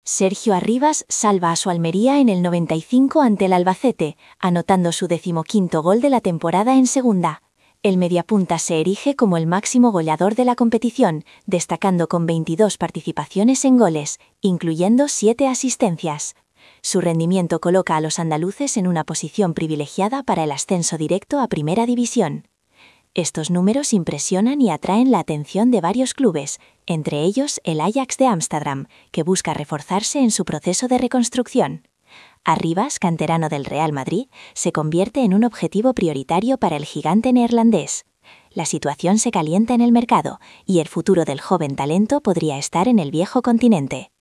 Sergio Arribas salva a su Almería en el 95 ante el Albacete, anotando su 15º gol de la temporada en Segunda. El mediapunta se erige como el máximo goleador de la competición, destacando con 22 participaciones en goles, incluyendo 7 asistencias. Su rendimiento coloca a los andaluces en una posición privilegiada para el ascenso directo a Primera División. Estos números impresionan y atraen la atención de varios clubes, entre ellos el Ajax de Ámsterdam, que busca reforzarse en su proceso de reconstrucción. Arribas, canterano del Real Madrid, se convierte en un objetivo prioritario para el gigante neerlandés. La situación se calienta en el mercado, y el futuro del joven talento podría estar en el viejo continente.